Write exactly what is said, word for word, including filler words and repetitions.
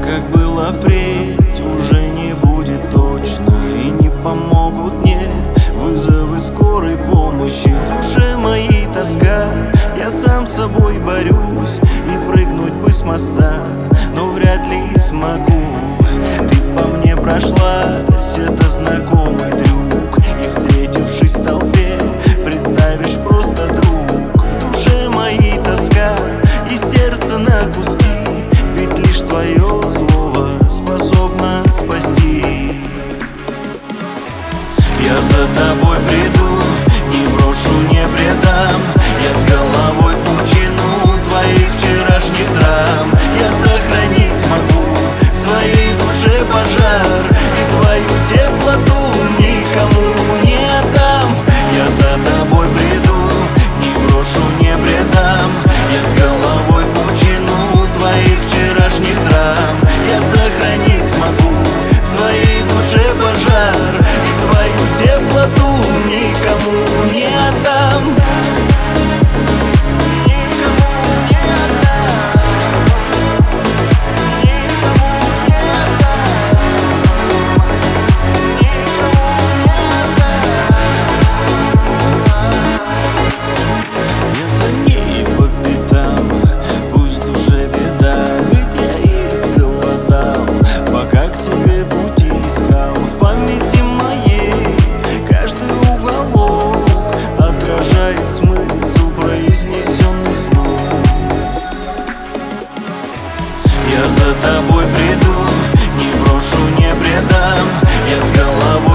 как было впредь, уже не будет точно. И не помогут мне вызовы скорой помощи. В душе моей тоска, я сам с собой борюсь. И прыгнуть бы с моста, но вряд ли смогу. Ты по мне прошлась, это знакомый трюк. И встретившись в толпе, представишь просто друг. В душе моей тоска и сердце на куски, ведь лишь твое слово способно спасти. Я за тобой приду, не брошу, не предам. Я с головой в пучину твоих вчерашних драм. Я сохранить смогу в твоей душе пожар, и твою теплоту никому не отдам. Я за тобой приду, не брошу, не предам. Я с головой в пучину твоих вчерашних драм. Я сохранить смогу в твоей душе пожар, и твою теплоту никому не отдам. Я за тобой приду, не брошу, не предам. Я с головой